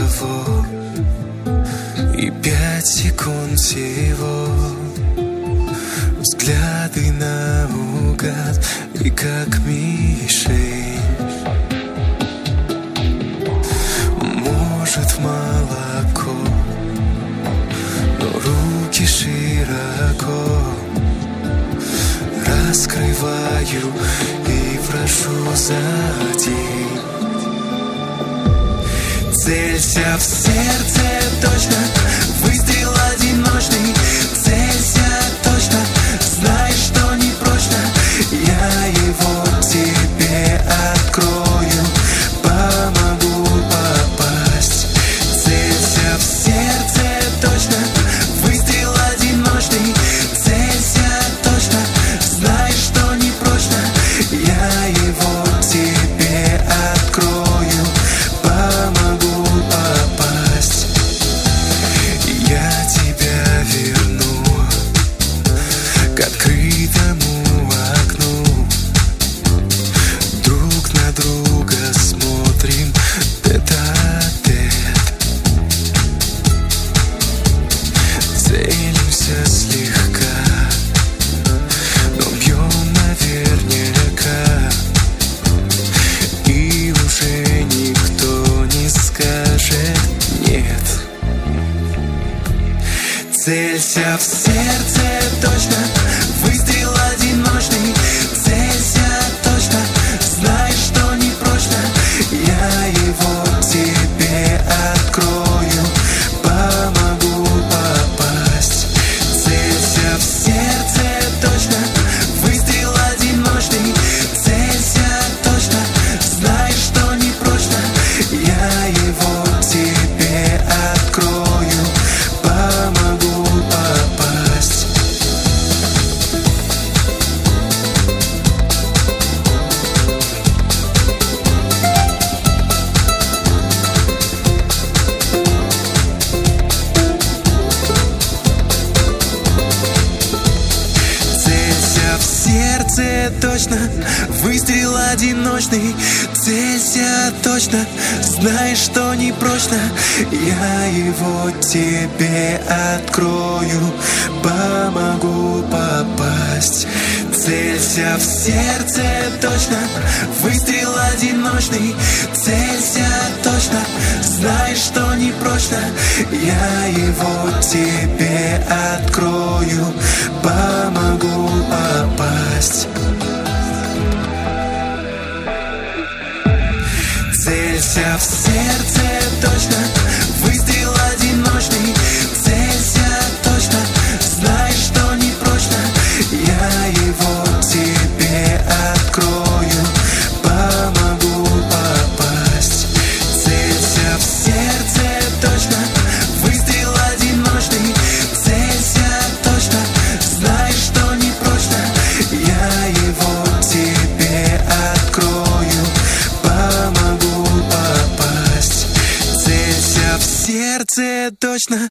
его, и 5 секунд всего. Взгляды наугад и как мишень. Может, в молоко, но руки широко раскрываю и прошу за день. Целься в сердце точно, выстрел одиночный. Целься точно, знай, что не прочно. Я его тебе открою, помогу попасть. Целься в сердце точно, выстрел одиночный. Целься точно, знай, что не прочно. Я его тебе открою, помогу попасть. Я тебя верну к открытому окну. Друг на друга смотрим тет-а-тет. Целимся слегка, но бьем наверняка. И уже никто не скажет нет. Целься в сердце точно, выстрел одиночный. Целься точно, знай, что не прочно. Я его тебе открою, помогу попасть. Целься в сердце точно, выстрел одиночный. Целься точно, знай, что не прочно. Я его тебе открою, помогу попасть. Целься в сердце точно, выстрел одиночный. Целься точно, знай, что не прочно. Я его тебе открою, помогу попасть. Целься в сердце точно, выстрел одиночный. Целься точно, знай, что не прочно. Я его тебе открою, помогу попасть. Целься в сердце точно, выстрел одиночный. Целься точно, знай, что не прочно. Я его тебе открою, помогу попасть. Целься в сердце точно, выстрел одиночный. Целься точно, знай, что не прочно. Я его тебе открою, помогу попасть. Целься в сердце точно.